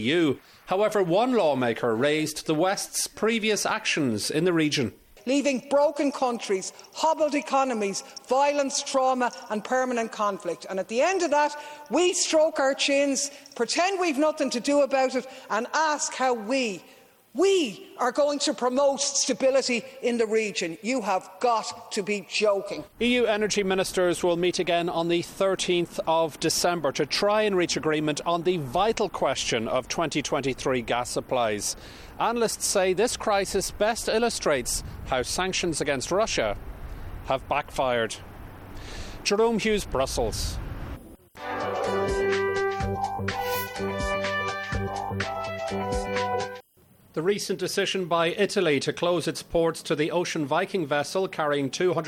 EU. However, one lawmaker raised the West's previous actions in the region. Leaving broken countries, hobbled economies, violence, trauma and permanent conflict. And at the end of that, we stroke our chins, pretend we've nothing to do about it and ask how we are going to promote stability in the region. You have got to be joking. EU energy ministers will meet again on the 13th of December to try and reach agreement on the vital question of 2023 gas supplies. Analysts say this crisis best illustrates how sanctions against Russia have backfired. Jerome Hughes, Brussels. The recent decision by Italy to close its ports to the Ocean Viking vessel carrying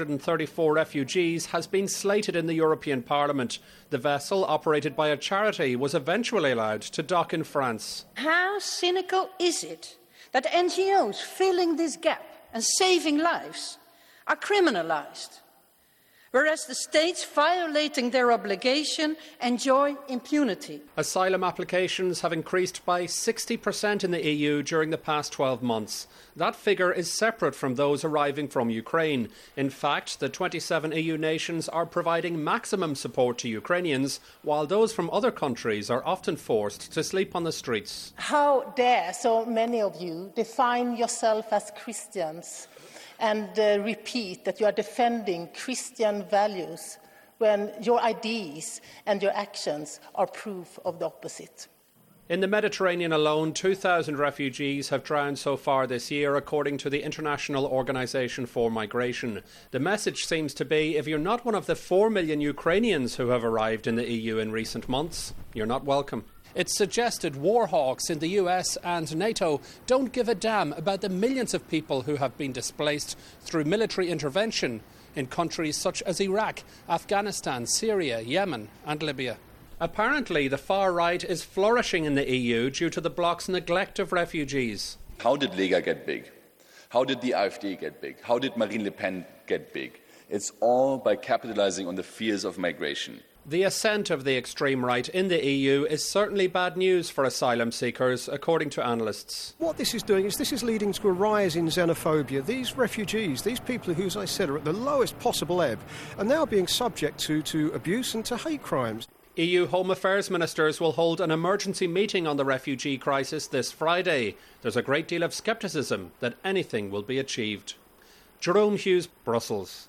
234 refugees has been slated in the European Parliament. The vessel, operated by a charity, was eventually allowed to dock in France. How cynical is it that NGOs filling this gap and saving lives are criminalised, whereas the states violating their obligation enjoy impunity? Asylum applications have increased by 60% in the EU during the past 12 months. That figure is separate from those arriving from Ukraine. In fact, the 27 EU nations are providing maximum support to Ukrainians, while those from other countries are often forced to sleep on the streets. How dare so many of you define yourself as Christians and repeat that you are defending Christian values when your ideas and your actions are proof of the opposite. In the Mediterranean alone, 2,000 refugees have drowned so far this year, according to the International Organization for Migration. The message seems to be, if you're not one of the 4 million Ukrainians who have arrived in the EU in recent months, you're not welcome. It's suggested war hawks in the US and NATO don't give a damn about the millions of people who have been displaced through military intervention in countries such as Iraq, Afghanistan, Syria, Yemen and Libya. Apparently, the far right is flourishing in the EU due to the bloc's neglect of refugees. How did Lega get big? How did the AfD get big? How did Marine Le Pen get big? It's all by capitalizing on the fears of migration. The ascent of the extreme right in the EU is certainly bad news for asylum seekers, according to analysts. What this is doing is this is leading to a rise in xenophobia. These refugees, these people who, as I said, are at the lowest possible ebb, are now being subject to abuse and to hate crimes. EU Home Affairs ministers will hold an emergency meeting on the refugee crisis this Friday. There's a great deal of scepticism that anything will be achieved. Jerome Hughes, Brussels.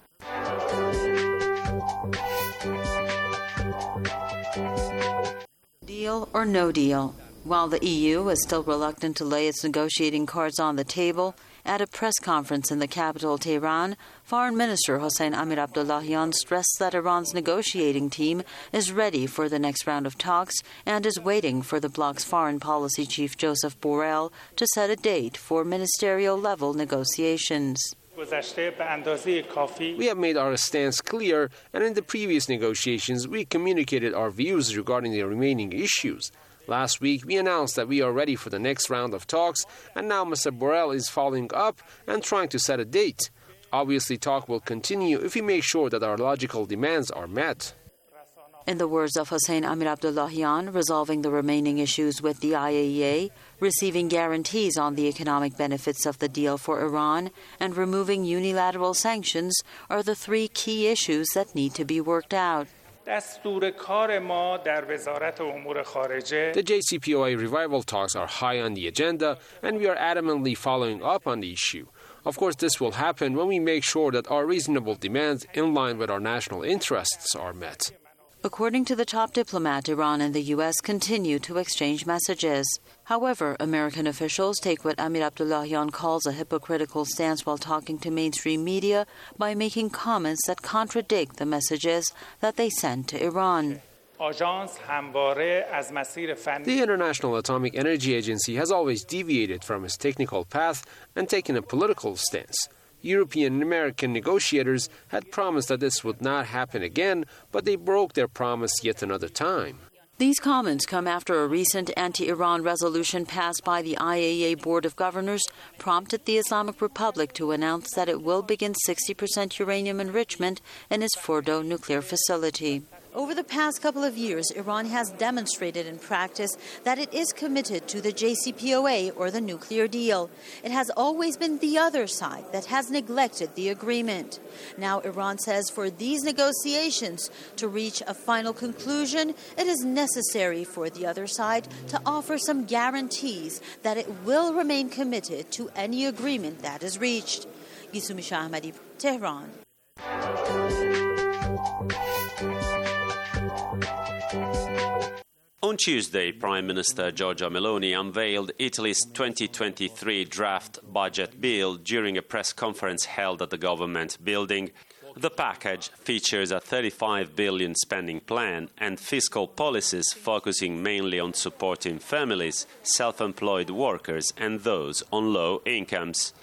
Deal or no deal? While the EU is still reluctant to lay its negotiating cards on the table, at a press conference in the capital Tehran, Foreign Minister Hossein Amir-Abdollahian stressed that Iran's negotiating team is ready for the next round of talks and is waiting for the bloc's foreign policy chief Joseph Borrell to set a date for ministerial-level negotiations. We have made our stance clear, and in the previous negotiations we communicated our views regarding the remaining issues. Last week we announced that we are ready for the next round of talks, and now Mr. Borrell is following up and trying to set a date. Obviously, talk will continue if we make sure that our logical demands are met. In the words of Hossein Amir-Abdollahian, resolving the remaining issues with the IAEA, receiving guarantees on the economic benefits of the deal for Iran, and removing unilateral sanctions are the three key issues that need to be worked out. The JCPOA revival talks are high on the agenda, and we are adamantly following up on the issue. Of course, this will happen when we make sure that our reasonable demands in line with our national interests are met. According to the top diplomat, Iran and the U.S. continue to exchange messages. However, American officials take what Amir-Abdollahian calls a hypocritical stance while talking to mainstream media by making comments that contradict the messages that they send to Iran. The International Atomic Energy Agency has always deviated from its technical path and taken a political stance. European and American negotiators had promised that this would not happen again, but they broke their promise yet another time. These comments come after a recent anti-Iran resolution passed by the IAEA Board of Governors prompted the Islamic Republic to announce that it will begin 60% uranium enrichment in its Fordo nuclear facility. Over the past couple of years, Iran has demonstrated in practice that it is committed to the JCPOA or the nuclear deal. It has always been the other side that has neglected the agreement. Now Iran says for these negotiations to reach a final conclusion, it is necessary for the other side to offer some guarantees that it will remain committed to any agreement that is reached. Yusumi Shahmadi, Tehran. On Tuesday, Prime Minister Giorgia Meloni unveiled Italy's 2023 draft budget bill during a press conference held at the government building. The package features a 35 billion spending plan and fiscal policies focusing mainly on supporting families, self-employed workers and those on low incomes.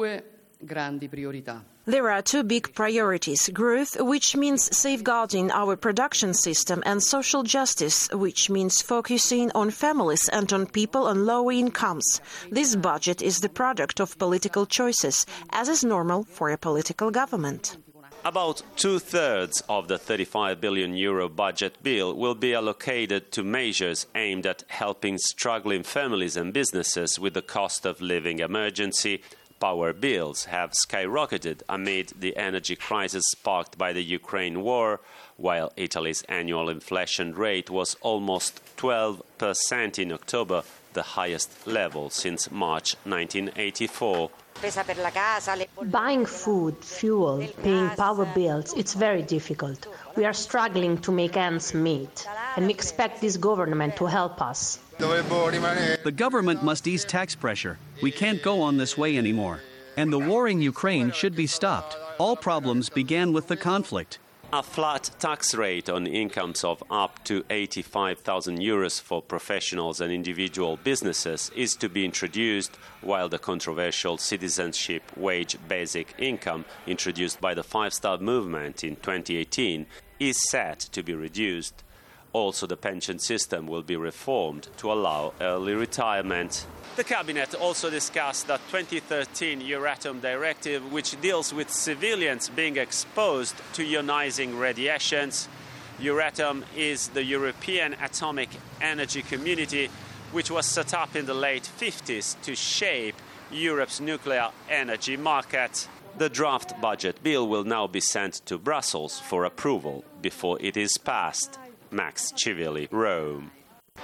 There are two big priorities: growth, which means safeguarding our production system, and social justice, which means focusing on families and on people on low incomes. This budget is the product of political choices, as is normal for a political government. About two-thirds of the €35 billion budget bill will be allocated to measures aimed at helping struggling families and businesses with the cost of living emergency. Power bills have skyrocketed amid the energy crisis sparked by the Ukraine war, while Italy's annual inflation rate was almost 12% in October, the highest level since March 1984. Buying food, fuel, paying power bills, it's very difficult. We are struggling to make ends meet, and we expect this government to help us. The government must ease tax pressure. We can't go on this way anymore. And the war in Ukraine should be stopped. All problems began with the conflict. A flat tax rate on incomes of up to €85,000 for professionals and individual businesses is to be introduced, while the controversial citizenship wage basic income introduced by the Five Star Movement in 2018 is set to be reduced. Also, the pension system will be reformed to allow early retirement. The Cabinet also discussed the 2013 Euratom Directive, which deals with civilians being exposed to ionizing radiations. Euratom is the European Atomic Energy Community, which was set up in the late 50s to shape Europe's nuclear energy market. The draft budget bill will now be sent to Brussels for approval before it is passed. Max Civilli, Rome.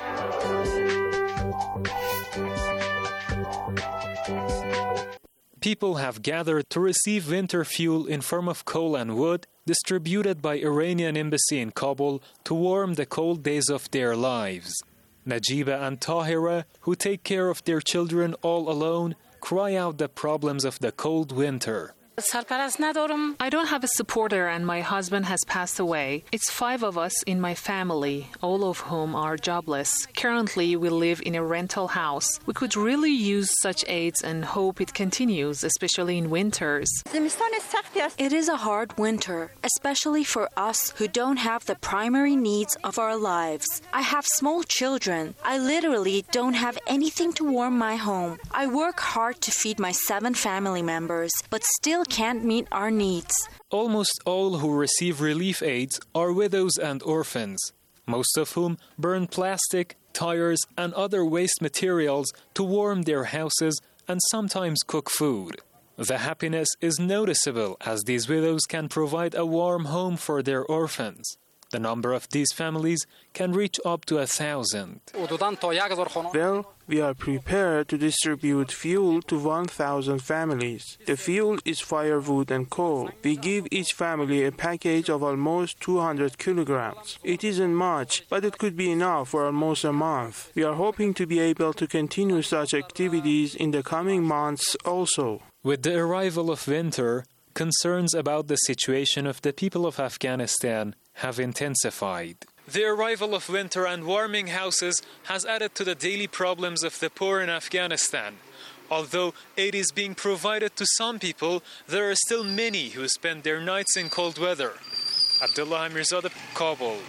People have gathered to receive winter fuel in form of coal and wood distributed by Iranian embassy in Kabul to warm the cold days of their lives. Najiba and Tahira, who take care of their children all alone, cry out the problems of the cold winter. I don't have a supporter and my husband has passed away. It's 5 of us in my family, all of whom are jobless. Currently, we live in a rental house. We could really use such aids and hope it continues, especially in winters. It is a hard winter, especially for us who don't have the primary needs of our lives. I have small children. I literally don't have anything to warm my home. I work hard to feed my 7 family members, but still can't meet our needs. Almost all who receive relief aids are widows and orphans, most of whom burn plastic, tires, and other waste materials to warm their houses and sometimes cook food. The happiness is noticeable as these widows can provide a warm home for their orphans. The number of these families can reach up to 1,000. Well, we are prepared to distribute fuel to 1,000 families. The fuel is firewood and coal. We give each family a package of almost 200 kilograms. It isn't much, but it could be enough for almost a month. We are hoping to be able to continue such activities in the coming months also. With the arrival of winter, concerns about the situation of the people of Afghanistan have intensified. The arrival of winter and warming houses has added to the daily problems of the poor in Afghanistan. Although aid is being provided to some people, there are still many who spend their nights in cold weather. Abdullah Amirzadeh, Kabul.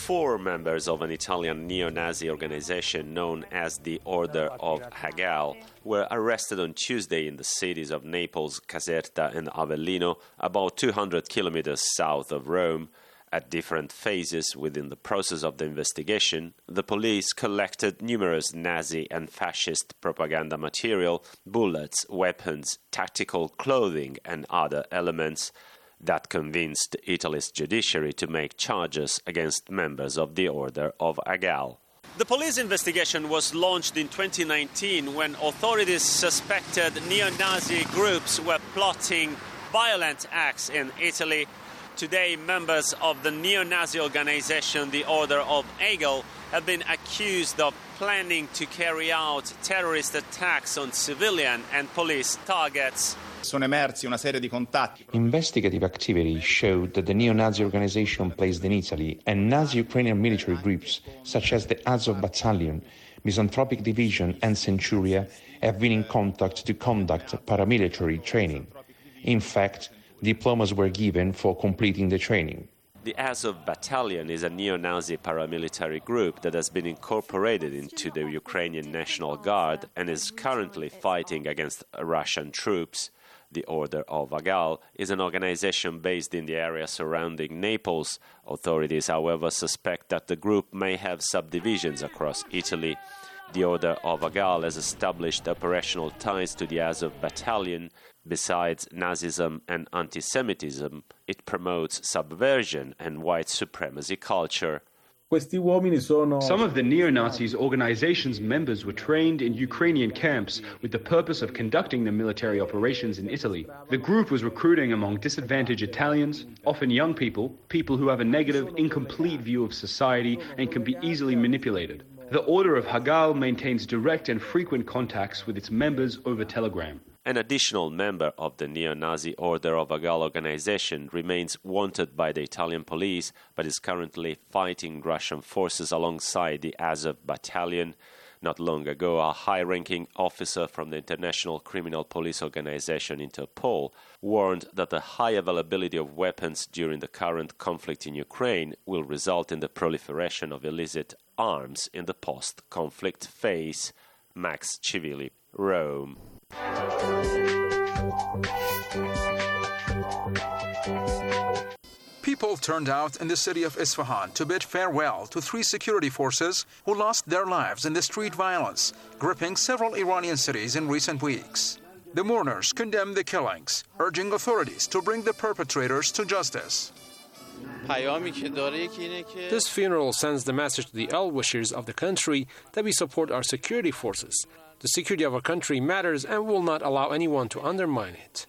4 members of an Italian neo-Nazi organization known as the Order of Hagall were arrested on Tuesday in the cities of Naples, Caserta and Avellino, about 200 kilometers south of Rome. At different phases within the process of the investigation, the police collected numerous Nazi and fascist propaganda material, bullets, weapons, tactical clothing and other elements that convinced Italy's judiciary to make charges against members of the Order of Hagall. The police investigation was launched in 2019 when authorities suspected neo-Nazi groups were plotting violent acts in Italy. Today, members of the neo-Nazi organization, the Order of Hagall, have been accused of planning to carry out terrorist attacks on civilian and police targets. Investigative activity showed that the neo-Nazi organization placed in Italy and Nazi-Ukrainian military groups such as the Azov Battalion, Misanthropic Division and Centuria have been in contact to conduct paramilitary training. In fact, diplomas were given for completing the training. The Azov Battalion is a neo-Nazi paramilitary group that has been incorporated into the Ukrainian National Guard and is currently fighting against Russian troops. The Order of Hagall is an organization based in the area surrounding Naples. Authorities, however, suspect that the group may have subdivisions across Italy. The Order of Hagall has established operational ties to the Azov Battalion. Besides Nazism and anti-Semitism, it promotes subversion and white supremacy culture. Some of the neo-Nazis organization's members were trained in Ukrainian camps with the purpose of conducting the military operations in Italy. The group was recruiting among disadvantaged Italians, often young people, people who have a negative, incomplete view of society and can be easily manipulated. The Order of Hagall maintains direct and frequent contacts with its members over Telegram. An additional member of the neo-Nazi Order of Hagall organization remains wanted by the Italian police, but is currently fighting Russian forces alongside the Azov Battalion. Not long ago, a high-ranking officer from the International Criminal Police Organization, Interpol, warned that the high availability of weapons during the current conflict in Ukraine will result in the proliferation of illicit arms in the post-conflict phase. Max Civili, Rome. People turned out in the city of Isfahan to bid farewell to 3 security forces who lost their lives in the street violence, gripping several Iranian cities in recent weeks. The mourners condemned the killings, urging authorities to bring the perpetrators to justice. This funeral sends the message to the well-wishers of the country that we support our security forces. The security of our country matters and will not allow anyone to undermine it.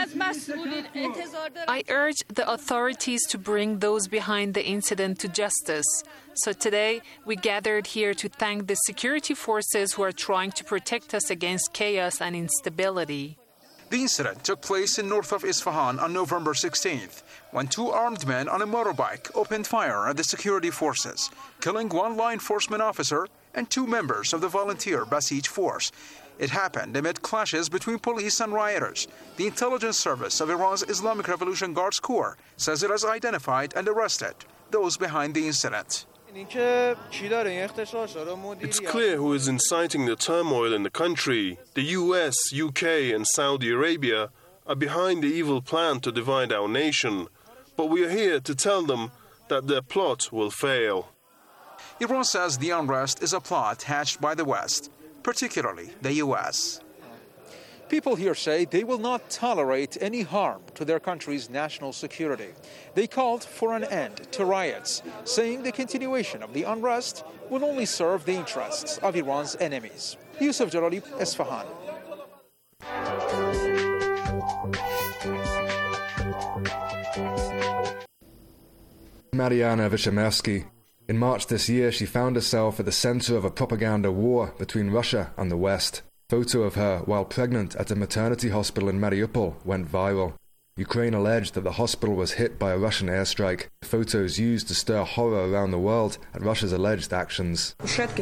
I urge the authorities to bring those behind the incident to justice. So today, we gathered here to thank the security forces who are trying to protect us against chaos and instability. The incident took place in north of Isfahan on November 16th, when 2 armed men on a motorbike opened fire at the security forces, killing 1 law enforcement officer and 2 members of the volunteer Basij force. It happened amid clashes between police and rioters. The intelligence service of Iran's Islamic Revolution Guards Corps says it has identified and arrested those behind the incident. It's clear who is inciting the turmoil in the country. The US, UK and Saudi Arabia are behind the evil plan to divide our nation. But we are here to tell them that their plot will fail. Iran says the unrest is a plot hatched by the West, particularly the US. People here say they will not tolerate any harm to their country's national security. They called for an end to riots, saying the continuation of the unrest will only serve the interests of Iran's enemies. Yusuf Jalali, Isfahan. Mariana Vishamersky. In March this year, she found herself at the center of a propaganda war between Russia and the West. Photo of her while pregnant at a maternity hospital in Mariupol went viral. Ukraine alleged that the hospital was hit by a Russian airstrike. Photos used to stir horror around the world at Russia's alleged actions.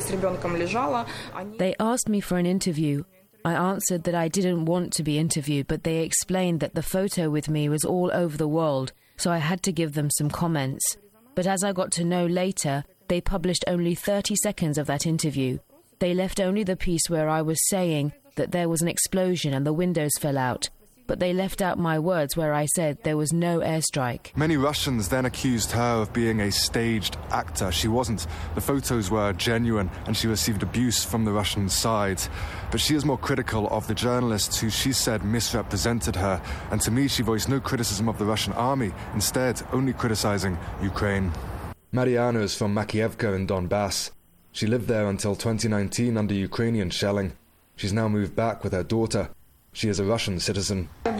They asked me for an interview. I answered that I didn't want to be interviewed, but they explained that the photo with me was all over the world, so I had to give them some comments. But as I got to know later, they published only 30 seconds of that interview. They left only the piece where I was saying that there was an explosion and the windows fell out. But they left out my words where I said there was no airstrike. Many Russians then accused her of being a staged actor. She wasn't. The photos were genuine and she received abuse from the Russian side. But she is more critical of the journalists who she said misrepresented her. And to me, she voiced no criticism of the Russian army, instead only criticizing Ukraine. Mariana is from Makievka in Donbass. She lived there until 2019 under Ukrainian shelling. She's now moved back with her daughter. She is a Russian citizen. There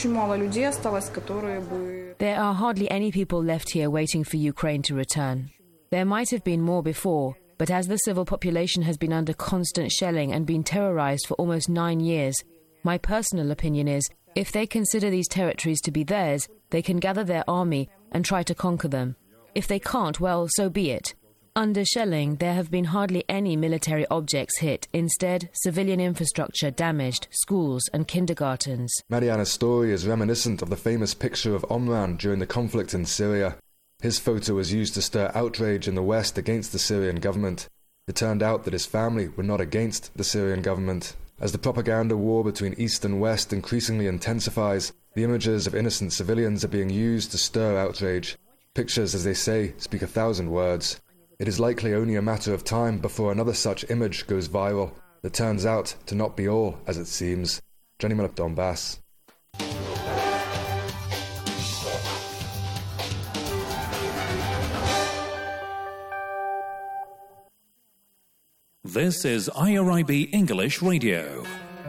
are hardly any people left here waiting for Ukraine to return. There might have been more before, but as the civil population has been under constant shelling and been terrorized for almost 9 years, my personal opinion is, if they consider these territories to be theirs, they can gather their army and try to conquer them. If they can't, well, so be it. Under shelling, there have been hardly any military objects hit. Instead, civilian infrastructure damaged, schools and kindergartens. Mariana's story is reminiscent of the famous picture of Omran during the conflict in Syria. His photo was used to stir outrage in the West against the Syrian government. It turned out that his family were not against the Syrian government. As the propaganda war between East and West increasingly intensifies, the images of innocent civilians are being used to stir outrage. Pictures, as they say, speak 1,000 words. It is likely only a matter of time before another such image goes viral. That turns out to not be all as it seems. Johnny Miller, Donbass. This is IRIB English Radio.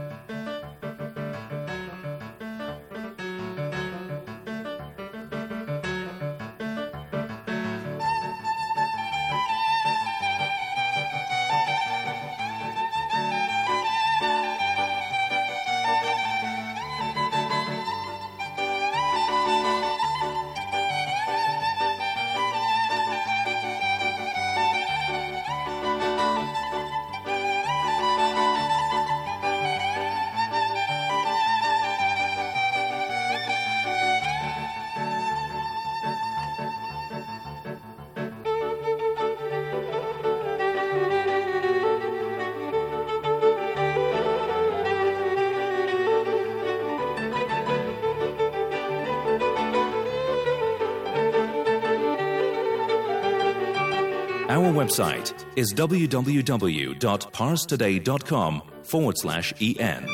Our website is www.parstoday.com/en.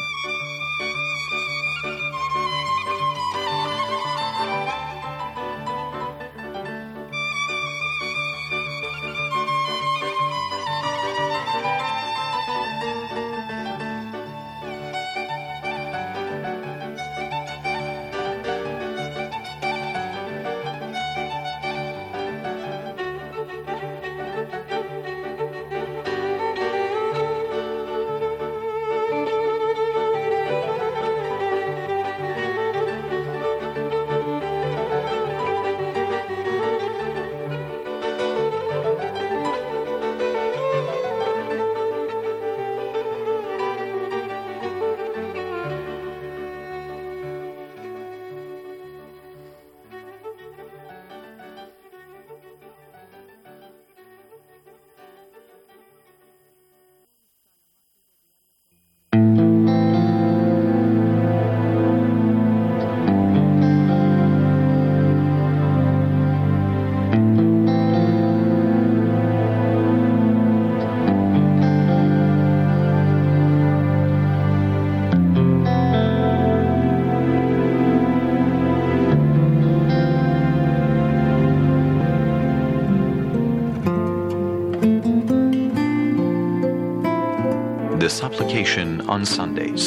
The supplication on Sundays.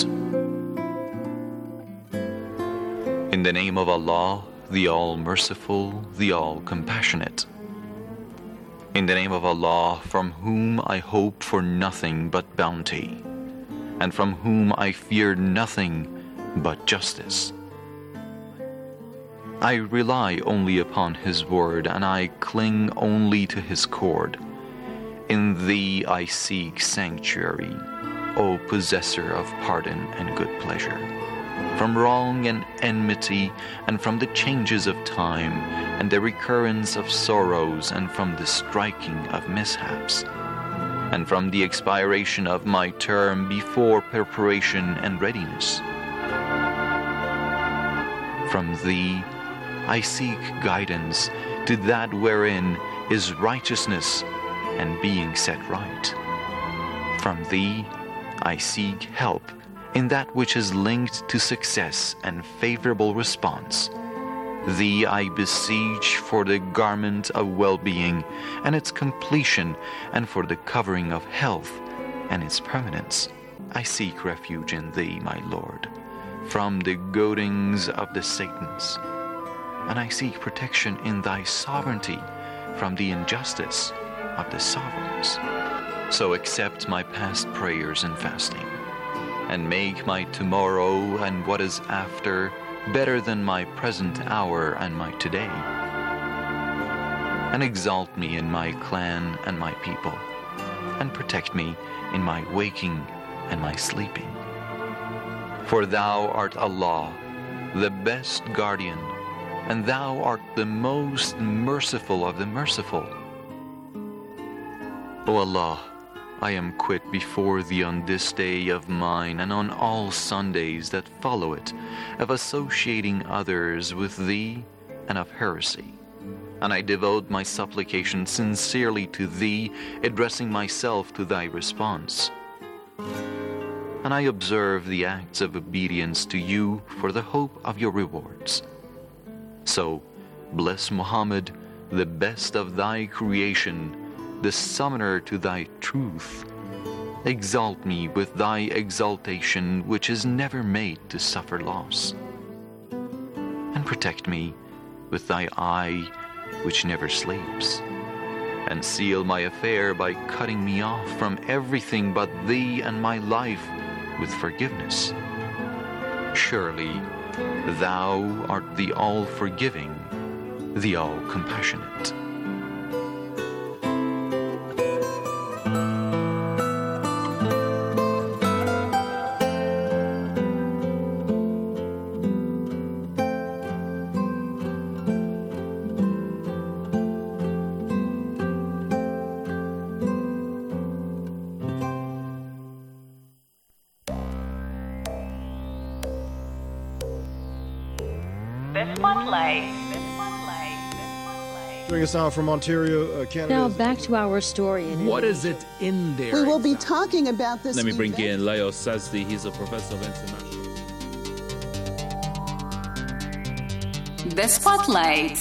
In the name of Allah, the All-Merciful, the All-Compassionate. In the name of Allah, from whom I hope for nothing but bounty, and from whom I fear nothing but justice. I rely only upon His word, and I cling only to His cord. In Thee I seek sanctuary, O possessor of pardon and good pleasure. from wrong and enmity, and from the changes of time, and the recurrence of sorrows, and from the striking of mishaps, and from the expiration of my term before preparation and readiness. From thee I seek guidance to that wherein is righteousness and being set right. From thee I seek help in that which is linked to success and favorable response. Thee I beseech for the garment of well-being and its completion, and for the covering of health and its permanence. I seek refuge in thee, my Lord, from the goadings of the Satans, and I seek protection in thy sovereignty from the injustice of the sovereigns. So accept my past prayers and fasting, and make my tomorrow and what is after better than my present hour and my today. And exalt me in my clan and my people, and protect me in my waking and my sleeping. For thou art Allah, the best guardian, and thou art the most merciful of the merciful. O Allah, I am quit before thee on this day of mine, and on all Sundays that follow it, of associating others with thee and of heresy. And I devote my supplication sincerely to thee, addressing myself to thy response. And I observe the acts of obedience to you for the hope of your rewards. So, bless Muhammad, the best of thy creation, the summoner to thy truth. Exalt me with thy exaltation, which is never made to suffer loss. And protect me with thy eye, which never sleeps. And seal my affair by cutting me off from everything but thee and my life with forgiveness. Surely, thou art the all-forgiving, the all-compassionate. Joining us now from Ontario, Canada. Now back to our story. What is it in there? We will be talking about this. Let me bring in Leo Sazdi. He's a professor of international. The Spotlight.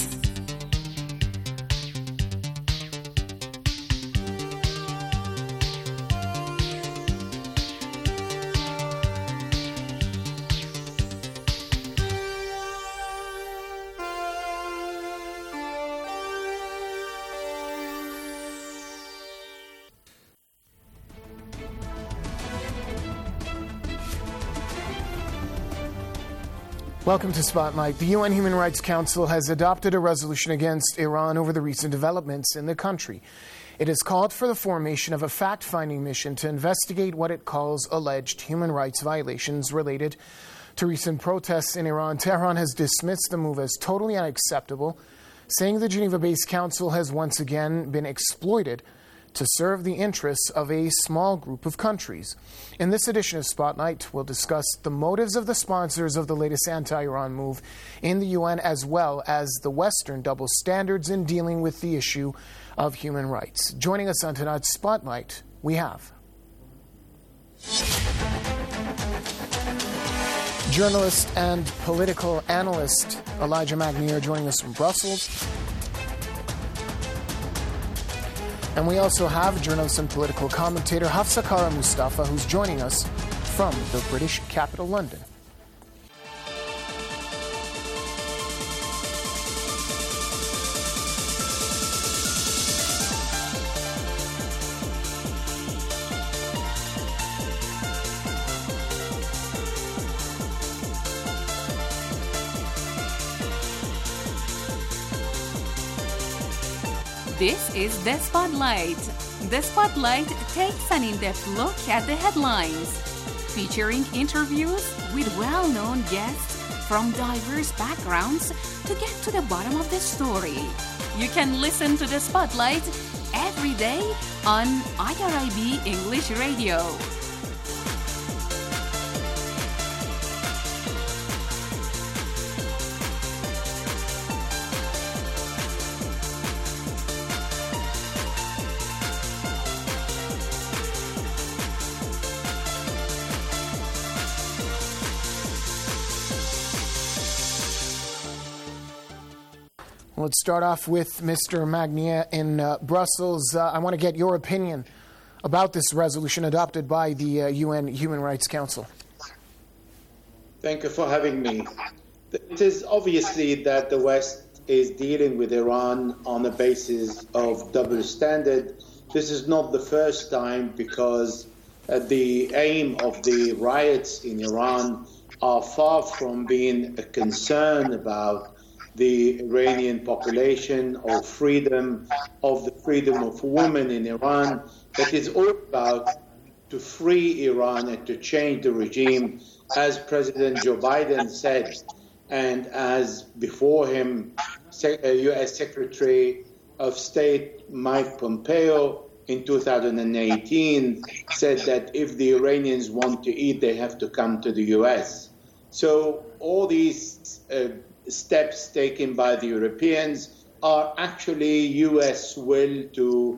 Welcome to Spotlight. The UN Human Rights Council has adopted a resolution against Iran over the recent developments in the country. It has called for the formation of a fact-finding mission to investigate what it calls alleged human rights violations related to recent protests in Iran. Tehran has dismissed the move as totally unacceptable, saying the Geneva-based council has once again been exploited to serve the interests of a small group of countries. In this edition of Spotlight, we'll discuss the motives of the sponsors of the latest anti-Iran move in the UN, as well as the Western double standards in dealing with the issue of human rights. Joining us on tonight's Spotlight, we have journalist and political analyst Elijah Magnier joining us from Brussels. And we also have journalist and political commentator Hafsa Kara Mustafa, who's joining us from the British capital, London. This is The Spotlight. The Spotlight takes an in-depth look at the headlines. featuring interviews with well-known guests from diverse backgrounds to get to the bottom of the story. You can listen to the Spotlight every day on IRIB English Radio. Let's start off with Mr. Magnier in Brussels. I want to get your opinion about this resolution adopted by the UN Human Rights Council. Thank you for having me. It is obviously that the West is dealing with Iran on the basis of double standard. This is not the first time because the aim of the riots in Iran are far from being a concern about the Iranian population or freedom of women in Iran. It is all about to free Iran and to change the regime, as President Joe Biden said, and as before him, U.S. Secretary of State Mike Pompeo in 2018 said that if the Iranians want to eat, they have to come to the U.S. So all these steps taken by the Europeans are actually U.S. will to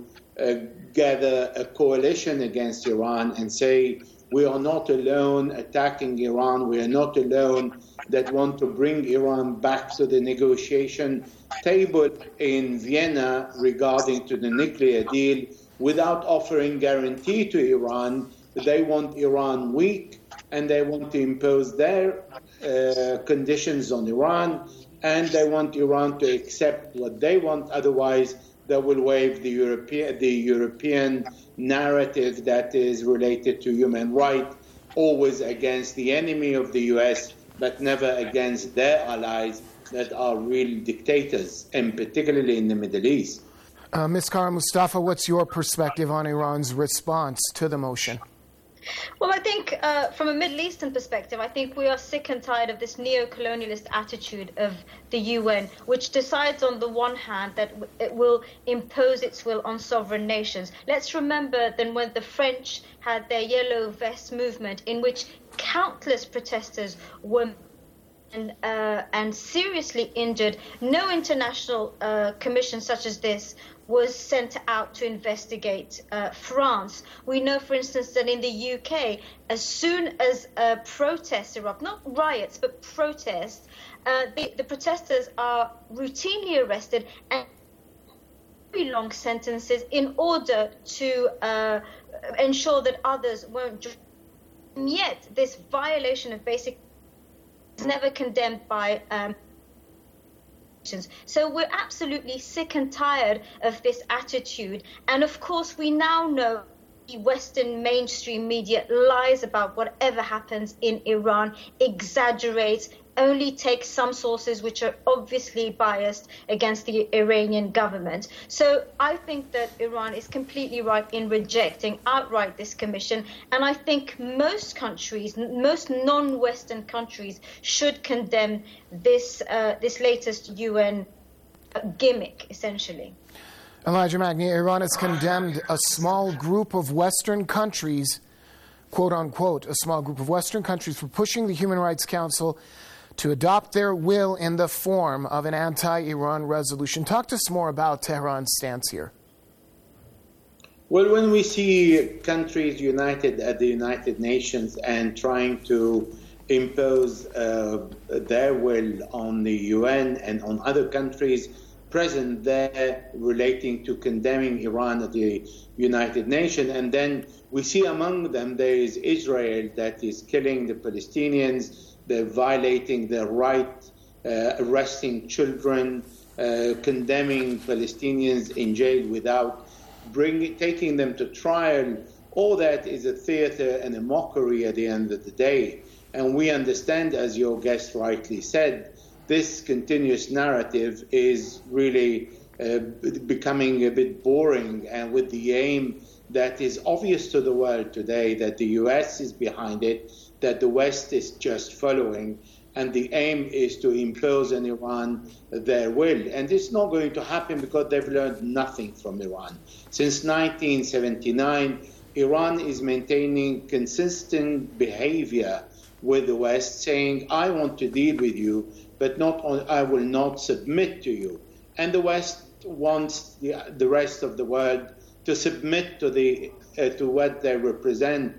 gather a coalition against Iran and say, we are not alone attacking Iran, we are not alone that want to bring Iran back to the negotiation table in Vienna regarding to the nuclear deal without offering guarantee to Iran. They want Iran weak and they want to impose their conditions on Iran, and they want Iran to accept what they want. Otherwise, they will waive the European narrative that is related to human rights, always against the enemy of the U.S., but never against their allies that are real dictators, and particularly in the Middle East. Ms. Kara Mustafa, what's your perspective on Iran's response to the motion? Well, I think from a Middle Eastern perspective, I think we are sick and tired of this neo-colonialist attitude of the UN, which decides on the one hand that it will impose its will on sovereign nations. Let's remember then when the French had their Yellow Vest movement, in which countless protesters were and seriously injured, no international commission such as this was sent out to investigate France. We know, for instance, that in the UK, as soon as protests erupt, not riots, but protests, the protesters are routinely arrested and very long sentences in order to ensure that others won't join. And yet, this violation of basic is never condemned by so we're absolutely sick and tired of this attitude. And of course, we now know the Western mainstream media lies about whatever happens in Iran, exaggerates, only takes some sources which are obviously biased against the Iranian government. So I think that Iran is completely right in rejecting outright this commission. And I think most countries, most non-Western countries, should condemn this latest UN gimmick, essentially. Elijah Magnier, Iran has condemned a small group of Western countries, quote unquote, a small group of Western countries, for pushing the Human Rights Council to adopt their will in the form of an anti-Iran resolution. Talk to us more about Tehran's stance here. Well, when we see countries united at the United Nations and trying to impose their will on the UN and on other countries present there relating to condemning Iran at the United Nations, and then we see among them there is Israel that is killing the Palestinians, they're violating their right, arresting children, condemning Palestinians in jail without taking them to trial. All that is a theater and a mockery at the end of the day. And we understand, as your guest rightly said, this continuous narrative is really becoming a bit boring, and with the aim that is obvious to the world today, that the US is behind it, that the West is just following, and the aim is to impose on Iran their will. And it's not going to happen because they've learned nothing from Iran. Since 1979, Iran is maintaining consistent behavior with the West, saying, I want to deal with you, but I will not submit to you. And the West wants the rest of the world to submit to what they represent,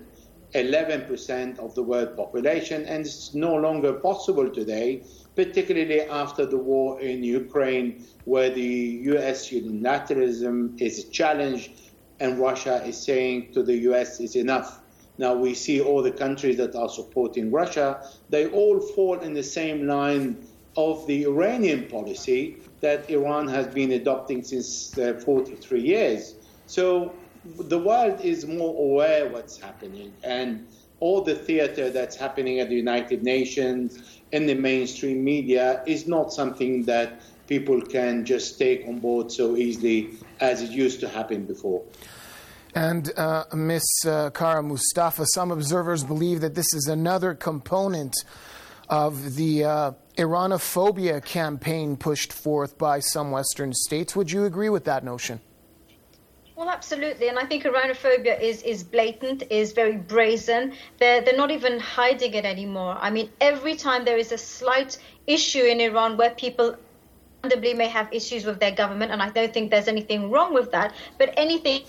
11% of the world population, and it's no longer possible today, particularly after the war in Ukraine, where the US unilateralism is challenged and Russia is saying to the US is enough. Now we see all the countries that are supporting Russia, they all fall in the same line of the Iranian policy that Iran has been adopting since 43 years. So the world is more aware of what's happening, and all the theater that's happening at the United Nations in the mainstream media is not something that people can just take on board so easily as it used to happen before. And Ms. Kara Mustafa, some observers believe that this is another component of the Iranophobia campaign pushed forth by some Western states. Would you agree with that notion? Well, absolutely, and I think Iranophobia is blatant, is very brazen. They're not even hiding it anymore. I mean, every time there is a slight issue in Iran where people understandably may have issues with their government, and I don't think there's anything wrong with that, but anything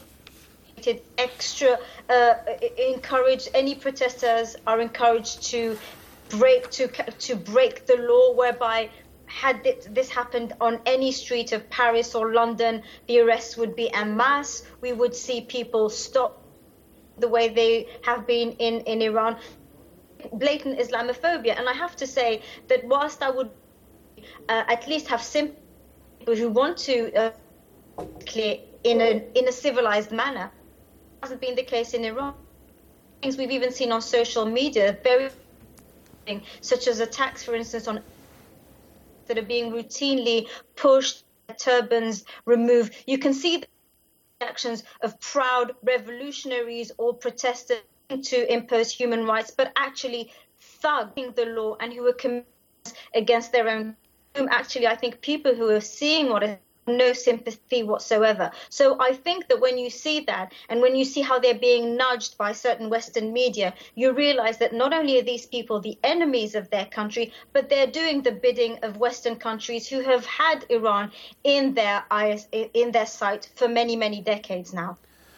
extra encourage, any protesters are encouraged to break the law, whereby had this happened on any street of Paris or London, the arrests would be en masse. We would see people stop the way they have been in Iran. Blatant Islamophobia. And I have to say that whilst I would at least have sympathy with people who want to clear in a civilized manner, it hasn't been the case in Iran. Things we've even seen on social media, very such as attacks, for instance, on that are being routinely pushed, turbans removed. You can see the actions of proud revolutionaries or protesters to impose human rights, but actually thugging the law and who are committed against their own. Actually, I think people who are seeing what is no sympathy whatsoever. So I think that when you see that, and when you see how they're being nudged by certain Western media, you realize that not only are these people the enemies of their country, but they're doing the bidding of Western countries who have had Iran in their eyes, in their sight for many, many decades now.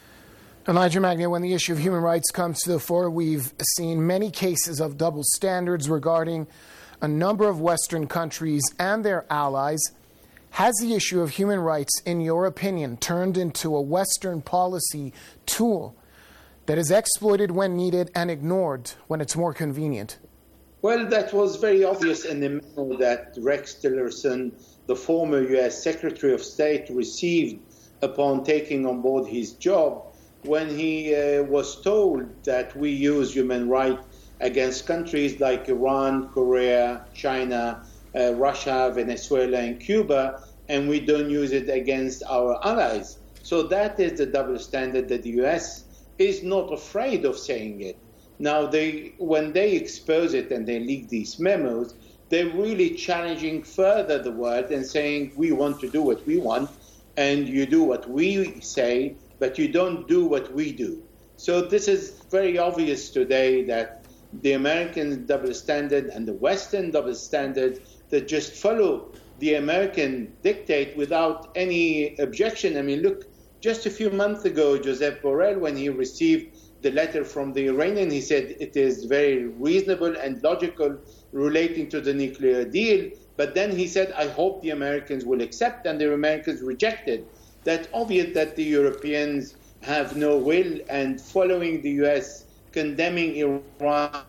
Elijah Magnier, when the issue of human rights comes to the fore, we've seen many cases of double standards regarding a number of Western countries and their allies. Has the issue of human rights, in your opinion, turned into a Western policy tool that is exploited when needed and ignored when it's more convenient? Well, that was very obvious in the memo that Rex Tillerson, the former U.S. Secretary of State, received upon taking on board his job, when he was told that we use human rights against countries like Iran, Korea, China, Russia, Venezuela, and Cuba, and we don't use it against our allies. So that is the double standard that the U.S. is not afraid of saying it. Now, when they expose it and they leak these memos, they're really challenging further the world and saying, we want to do what we want, and you do what we say, but you don't do what we do. So this is very obvious today that the American double standard and the Western double standard that just follow the American dictate without any objection. I mean, look, just a few months ago, Joseph Borrell, when he received the letter from the Iranian, he said it is very reasonable and logical relating to the nuclear deal. But then he said, I hope the Americans will accept, and the Americans rejected. That's obvious that the Europeans have no will, and following the U.S. condemning Iran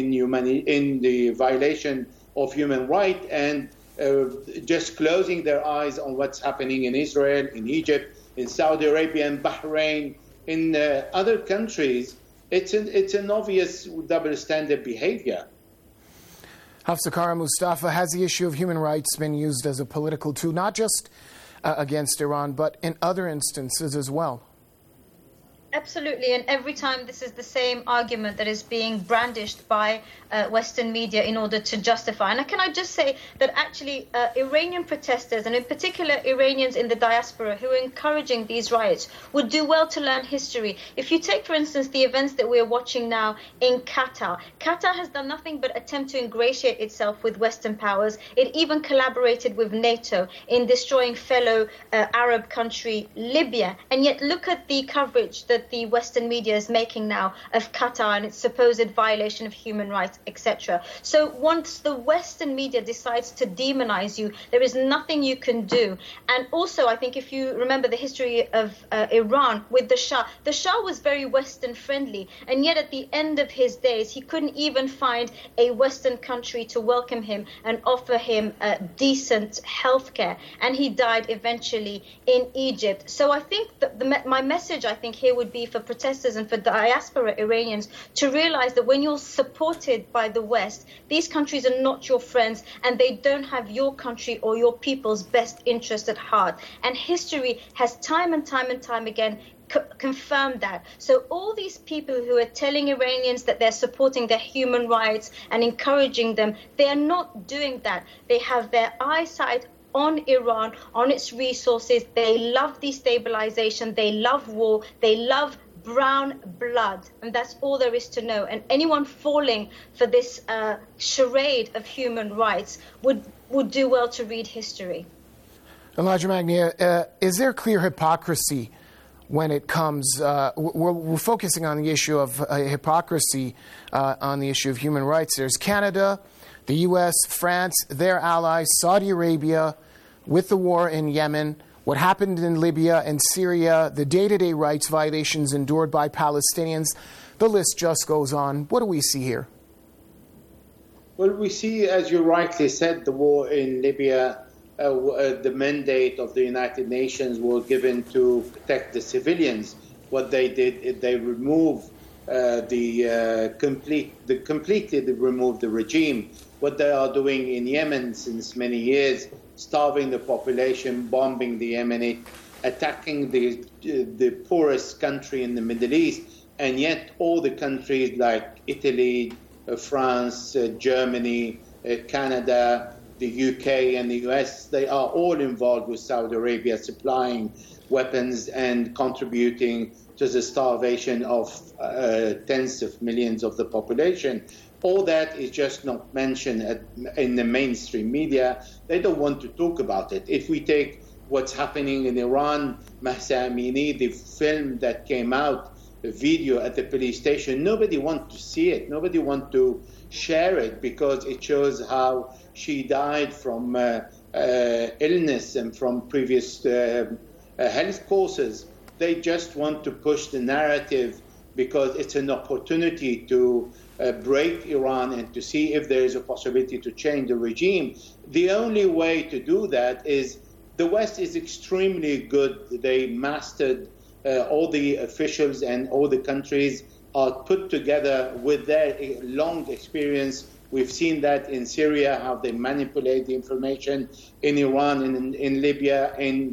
in the violation of human rights and just closing their eyes on what's happening in Israel, in Egypt, in Saudi Arabia, and Bahrain, in other countries, it's an obvious double standard behavior. Hafsa Kara Mustafa, has the issue of human rights been used as a political tool, not just against Iran, but in other instances as well? Absolutely, and every time this is the same argument that is being brandished by Western media in order to justify. And can I just say that actually Iranian protesters, and in particular Iranians in the diaspora who are encouraging these riots, would do well to learn history. If you take, for instance, the events that we're watching now in Qatar, Qatar has done nothing but attempt to ingratiate itself with Western powers. It even collaborated with NATO in destroying fellow Arab country Libya. And yet look at the coverage that the Western media is making now of Qatar and its supposed violation of human rights, etc. So once the Western media decides to demonize you, there is nothing you can do. And also, I think if you remember the history of Iran with the Shah was very Western friendly, and yet at the end of his days, he couldn't even find a Western country to welcome him and offer him decent healthcare, and he died eventually in Egypt. So I think that my message, I think, here would be for protesters and for diaspora Iranians to realize that when you're supported by the West, these countries are not your friends and they don't have your country or your people's best interest at heart. And history has time and time and time again confirmed that. So all these people who are telling Iranians that they're supporting their human rights and encouraging them, they are not doing that. They have their eyesight on Iran, on its resources. They love destabilization, they love war, they love brown blood, and that's all there is to know. And anyone falling for this charade of human rights would do well to read history. Elijah Magnier, is there clear hypocrisy when it comes, we're focusing on the issue of hypocrisy on the issue of human rights. There's Canada, the U.S., France, their allies, Saudi Arabia, with the war in Yemen, what happened in Libya and Syria, the day-to-day rights violations endured by Palestinians. The list just goes on. What do we see here? Well, we see, as you rightly said, the war in Libya, the mandate of the United Nations was given to protect the civilians. What they did is they removed completely removed the regime. What they are doing in Yemen since many years, starving the population, bombing the Yemenite, attacking the poorest country in the Middle East, and yet all the countries like Italy, France, Germany, Canada, the UK and the US, they are all involved with Saudi Arabia supplying weapons and contributing to the starvation of tens of millions of the population. All that is just not mentioned in the mainstream media. They don't want to talk about it. If we take what's happening in Iran, Mahsa Amini, the film that came out, the video at the police station, nobody wants to see it. Nobody wants to share it because it shows how she died from illness and from previous health causes. They just want to push the narrative because it's an opportunity to break Iran and to see if there is a possibility to change the regime. The only way to do that is the West is extremely good. They mastered all the officials and all the countries are put together with their long experience. We've seen that in Syria, how they manipulate the information, in Iran, in Libya, in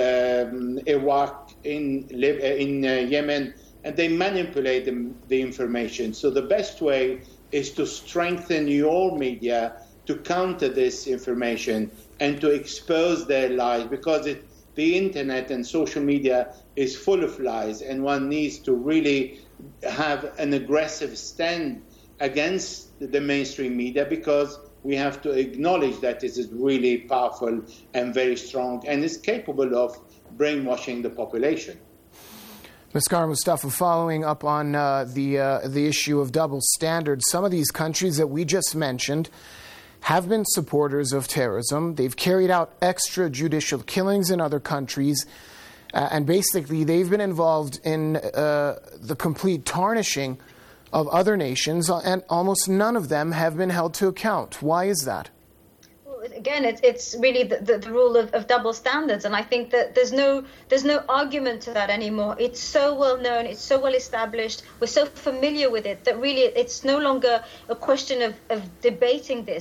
Iraq, in Yemen, and they manipulate the information. So the best way is to strengthen your media to counter this information and to expose their lies, because the internet and social media is full of lies, and one needs to really have an aggressive stand against the mainstream media, because we have to acknowledge that this is really powerful and very strong and is capable of brainwashing the population. Maskar Mustafa, following up on the issue of double standards, some of these countries that we just mentioned have been supporters of terrorism. They've carried out extrajudicial killings in other countries, and basically they've been involved in the complete tarnishing of other nations, and almost none of them have been held to account. Why is that? Well, again, it's really the rule of double standards, and I think that there's no argument to that anymore. It's so well known, it's so well established, we're so familiar with it that really it's no longer a question of debating this.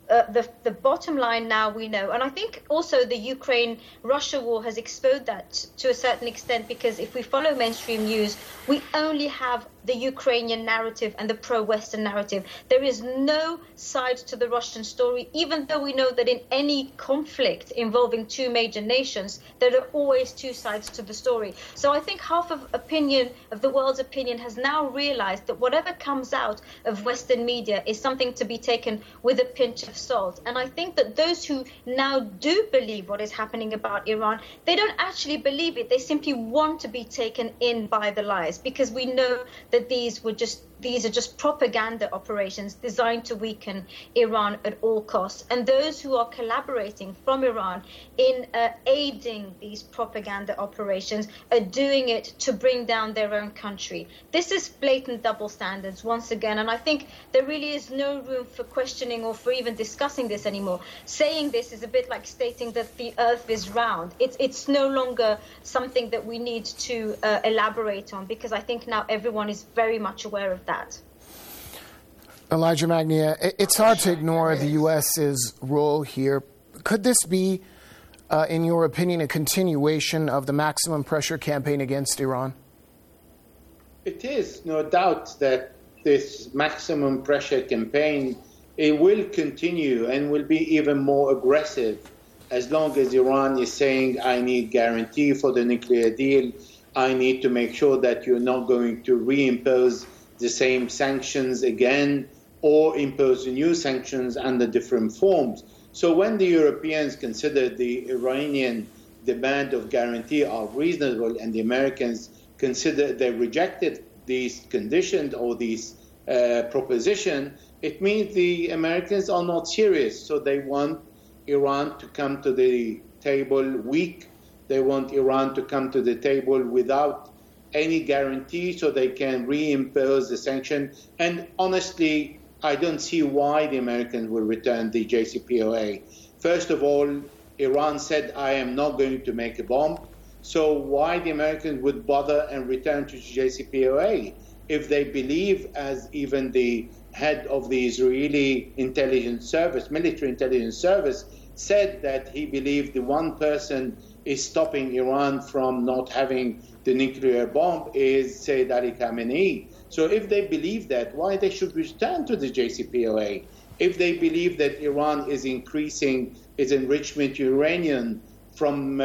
the bottom line now we know. And I think also the Ukraine-Russia war has exposed that to a certain extent, because if we follow mainstream news, we only have the Ukrainian narrative and the pro-Western narrative. There is no side to the Russian story, even though we know that in any conflict involving two major nations, there are always two sides to the story. So I think half of the world's opinion has now realized that whatever comes out of Western media is something to be taken with a pinch of salt. And I think that those who now do believe what is happening about Iran, they don't actually believe it. They simply want to be taken in by the lies, because we know that these are just propaganda operations designed to weaken Iran at all costs. And those who are collaborating from Iran in aiding these propaganda operations are doing it to bring down their own country. This is blatant double standards once again, and I think there really is no room for questioning or for even discussing this anymore. Saying this is a bit like stating that the earth is round. It's no longer something that we need to elaborate on, because I think now everyone is very much aware of that. Elijah Magnia, it's hard to ignore the U.S.'s role here. Could this be, in your opinion, a continuation of the maximum pressure campaign against Iran? It is, no doubt, that this maximum pressure campaign, it will continue and will be even more aggressive as long as Iran is saying, I need guarantee for the nuclear deal. I need to make sure that you're not going to reimpose the same sanctions again or impose new sanctions under different forms. So when the Europeans consider the Iranian demand of guarantee are reasonable and the Americans consider they rejected these conditions or these proposition, it means the Americans are not serious. So they want Iran to come to the table weak. They want Iran to come to the table without any guarantee so they can reimpose the sanction. And honestly, I don't see why the Americans will return the JCPOA. First of all, Iran said, I am not going to make a bomb. So why the Americans would bother and return to JCPOA if they believe, as even the head of the Israeli intelligence service, military intelligence service, said that he believed the one person is stopping Iran from not having the nuclear bomb is Sayyid Ali Khamenei. So if they believe that, why they should return to the JCPOA? If they believe that Iran is increasing its enrichment uranium from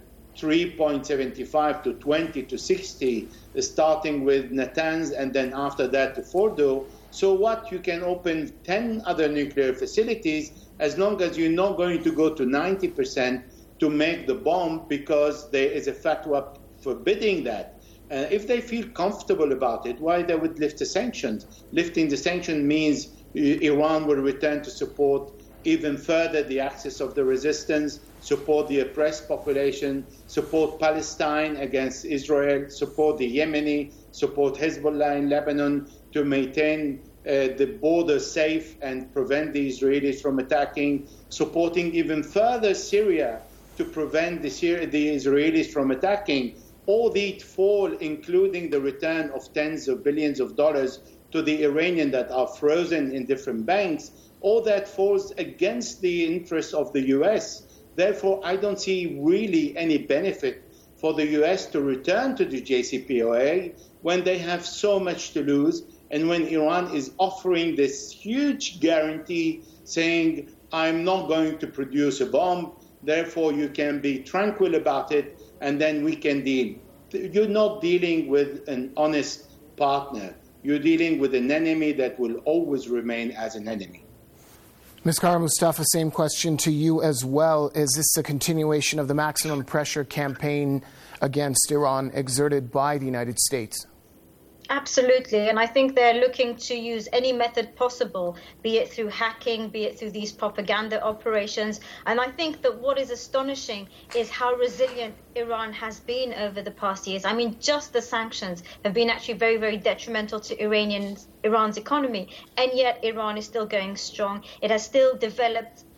3.75 to 20 to 60, starting with Natanz and then after that to Fordo, so what? You can open 10 other nuclear facilities as long as you're not going to go to 90% to make the bomb, because there is a fatwa forbidding that. If they feel comfortable about it, why they would lift the sanctions? Lifting the sanction means Iran will return to support even further the axis of the resistance, support the oppressed population, support Palestine against Israel, support the Yemeni, support Hezbollah in Lebanon to maintain the border safe and prevent the Israelis from attacking, supporting even further Syria to prevent the Israelis from attacking. All these fall, including the return of tens of billions of dollars to the Iranians that are frozen in different banks. All that falls against the interests of the U.S. Therefore, I don't see really any benefit for the U.S. to return to the JCPOA when they have so much to lose, and when Iran is offering this huge guarantee saying, I'm not going to produce a bomb, therefore you can be tranquil about it, and then we can deal. You're not dealing with an honest partner. You're dealing with an enemy that will always remain as an enemy. Ms. Kara Mustafa, same question to you as well. Is this a continuation of the maximum pressure campaign against Iran exerted by the United States? Absolutely, and I think they're looking to use any method possible, be it through hacking, be it through these propaganda operations. And I think that what is astonishing is how resilient Iran has been over the past years. I mean, just the sanctions have been actually very, very detrimental to Iran's economy, and yet Iran is still going strong. It has still developed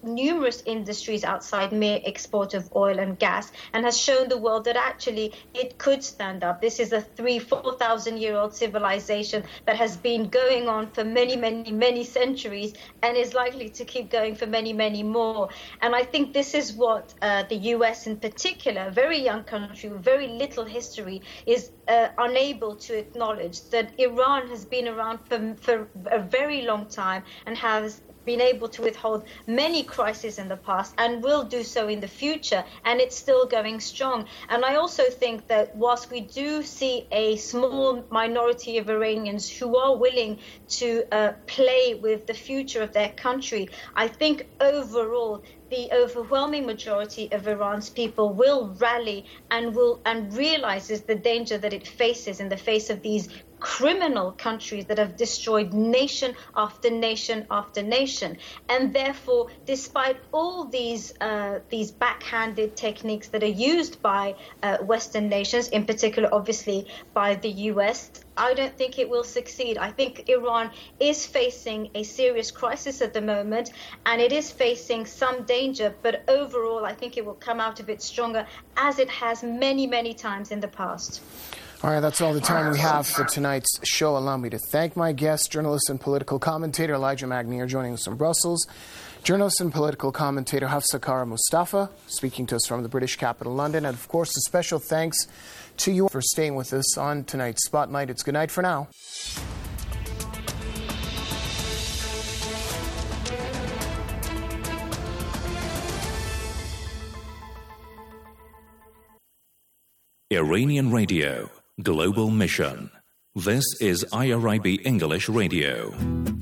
numerous industries outside mere export of oil and gas, and has shown the world that actually it could stand up. This is a 4,000-year-old civilization that has been going on for many centuries and is likely to keep going for many more. And I think this is what the US in particular, a very young country with very little history, is unable to acknowledge, that Iran has been around for a very long time and has been able to withhold many crises in the past and will do so in the future, and it's still going strong. And I also think that whilst we do see a small minority of Iranians who are willing to play with the future of their country, I think overall the overwhelming majority of Iran's people will rally and realizes the danger that it faces in the face of these criminal countries that have destroyed nation after nation after nation. And therefore, despite all these backhanded techniques that are used by Western nations, in particular, obviously, by the US, I don't think it will succeed. I think Iran is facing a serious crisis at the moment, and it is facing some danger, but overall, I think it will come out of it stronger, as it has many times in the past. All right, that's all the time we have for tonight's show. Allow me to thank my guest, journalist and political commentator Elijah Magnier, joining us from Brussels. Journalist and political commentator Hafsa Kara Mustafa, speaking to us from the British capital, London. And, of course, a special thanks to you for staying with us on tonight's Spotlight. It's good night for now. Iranian Radio, Global Mission. This is IRIB English Radio.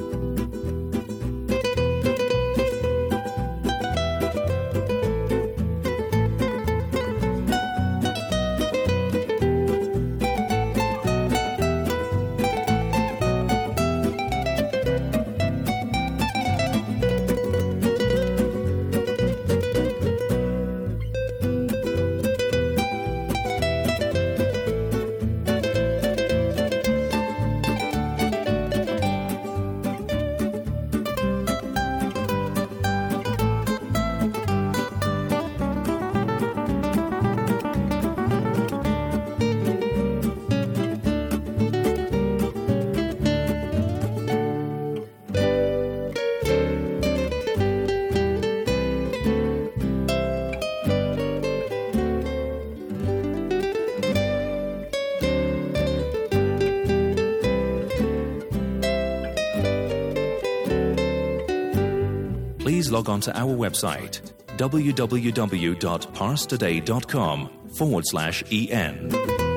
Please log on to our website, www.parstoday.com/EN.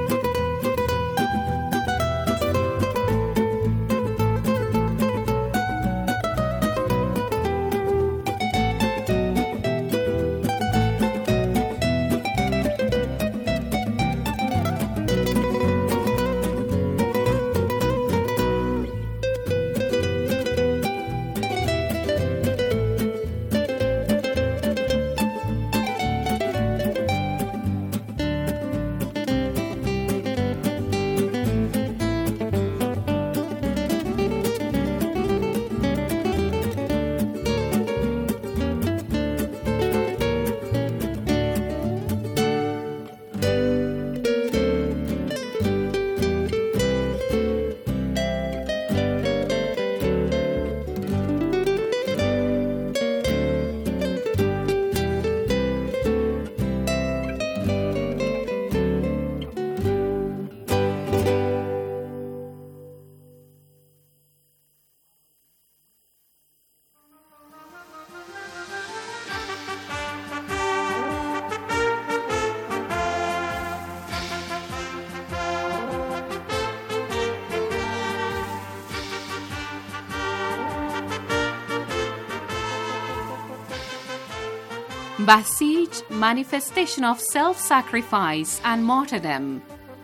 Basij, manifestation of self-sacrifice and martyrdom.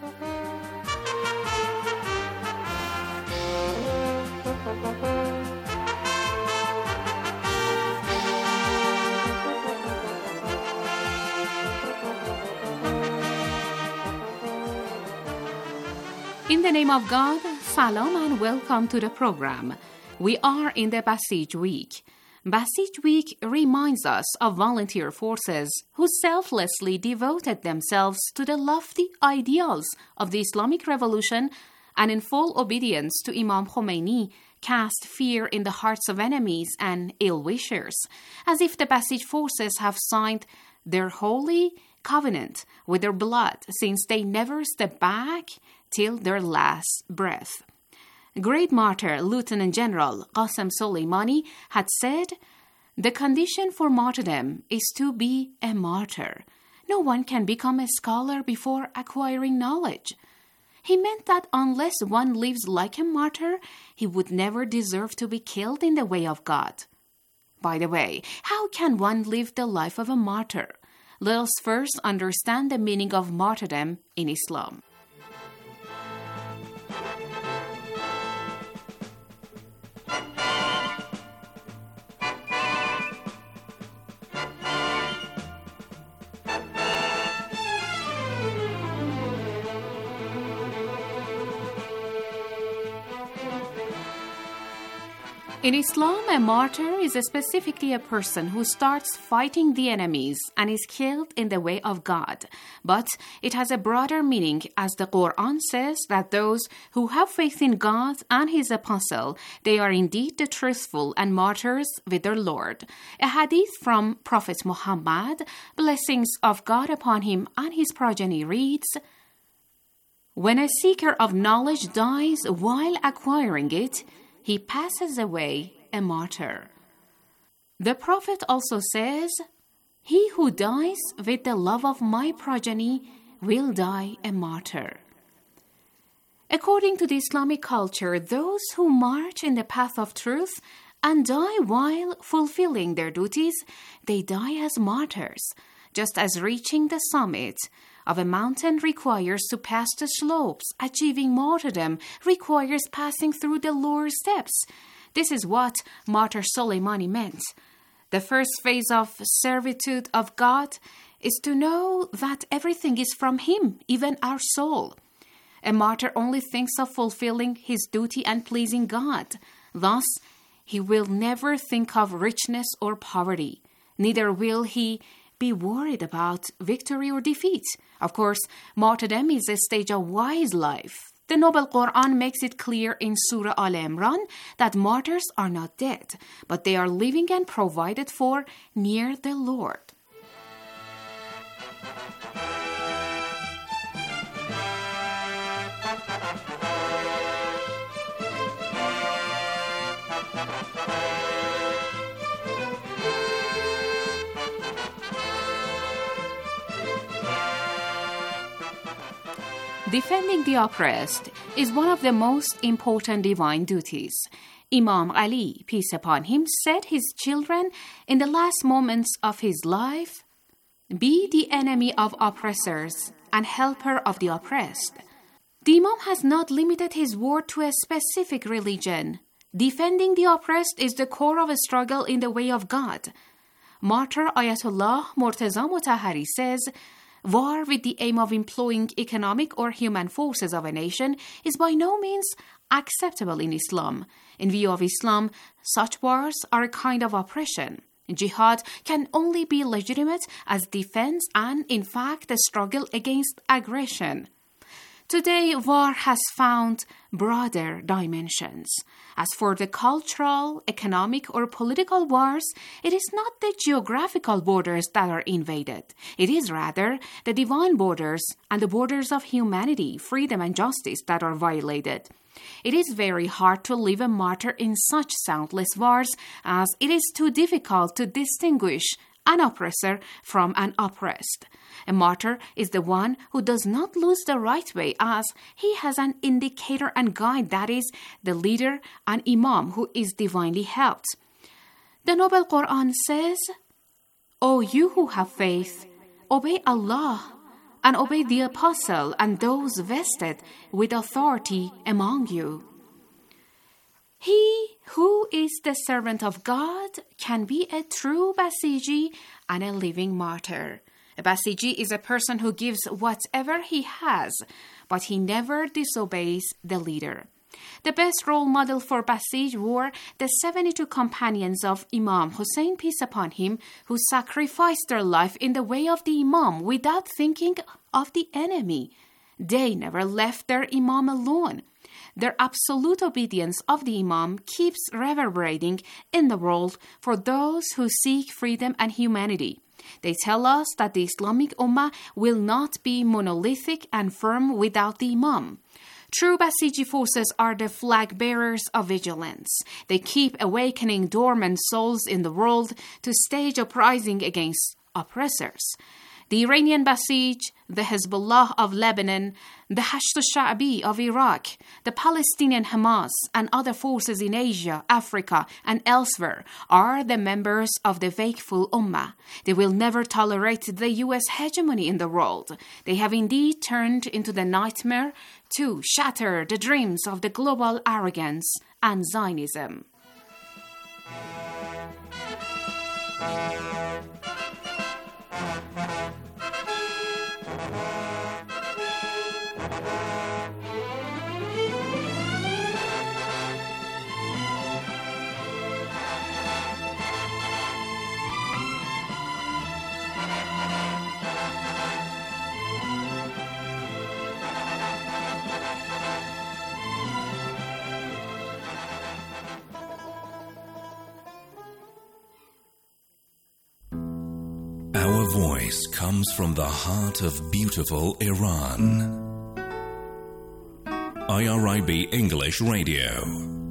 In the name of God, salam and welcome to the program. We are in the Basij week. Basij Week reminds us of volunteer forces who selflessly devoted themselves to the lofty ideals of the Islamic Revolution and in full obedience to Imam Khomeini cast fear in the hearts of enemies and ill-wishers, as if the Basij forces have signed their holy covenant with their blood since they never step back till their last breath. Great martyr Lieutenant General Qasem Soleimani had said, "The condition for martyrdom is to be a martyr. No one can become a scholar before acquiring knowledge." He meant that unless one lives like a martyr, he would never deserve to be killed in the way of God. By the way, how can one live the life of a martyr? Let us first understand the meaning of martyrdom in Islam. In Islam, a martyr is specifically a person who starts fighting the enemies and is killed in the way of God. But it has a broader meaning, as the Quran says that those who have faith in God and His Apostle, they are indeed the truthful and martyrs with their Lord. A hadith from Prophet Muhammad, blessings of God upon him and his progeny, reads, "When a seeker of knowledge dies while acquiring it, he passes away a martyr." The Prophet also says, "He who dies with the love of my progeny will die a martyr." According to the Islamic culture, those who march in the path of truth and die while fulfilling their duties, they die as martyrs, just as reaching the summit of a mountain requires to pass the slopes. Achieving martyrdom requires passing through the lower steps. This is what Martyr Soleimani meant. The first phase of servitude of God is to know that everything is from Him, even our soul. A martyr only thinks of fulfilling his duty and pleasing God. Thus, he will never think of richness or poverty. Neither will he be worried about victory or defeat. Of course, martyrdom is a stage of wise life. The Noble Quran makes it clear in Surah Al-Imran that martyrs are not dead, but they are living and provided for near the Lord. Defending the oppressed is one of the most important divine duties. Imam Ali, peace upon him, said his children in the last moments of his life, "Be the enemy of oppressors and helper of the oppressed." The Imam has not limited his word to a specific religion. Defending the oppressed is the core of a struggle in the way of God. Martyr Ayatollah Murtaza Mutahhari says, "War with the aim of employing economic or human forces of a nation is by no means acceptable in Islam. In view of Islam, such wars are a kind of oppression. Jihad can only be legitimate as defense and, in fact, a struggle against aggression." Today, war has found broader dimensions. As for the cultural, economic, or political wars, it is not the geographical borders that are invaded. It is rather the divine borders and the borders of humanity, freedom, and justice that are violated. It is very hard to live a martyr in such soundless wars, as it is too difficult to distinguish an oppressor from an oppressed. A martyr is the one who does not lose the right way, as he has an indicator and guide, that is, the leader and imam who is divinely helped. The Noble Quran says, "O you who have faith, obey Allah and obey the apostle and those vested with authority among you." He who is the servant of God can be a true Basiji and a living martyr. A Basiji is a person who gives whatever he has, but he never disobeys the leader. The best role model for Basij were the 72 companions of Imam Hussein, peace upon him, who sacrificed their life in the way of the Imam without thinking of the enemy. They never left their Imam alone. Their absolute obedience of the Imam keeps reverberating in the world for those who seek freedom and humanity. They tell us that the Islamic Ummah will not be monolithic and firm without the Imam. True Basiji forces are the flag bearers of vigilance. They keep awakening dormant souls in the world to stage uprising against oppressors. The Iranian Basij, the Hezbollah of Lebanon, the Hashd al-Sha'bi of Iraq, the Palestinian Hamas, and other forces in Asia, Africa, and elsewhere are the members of the wakeful Ummah. They will never tolerate the U.S. hegemony in the world. They have indeed turned into the nightmare to shatter the dreams of the global arrogance and Zionism. Our voice comes from the heart of beautiful Iran. IRIB English Radio.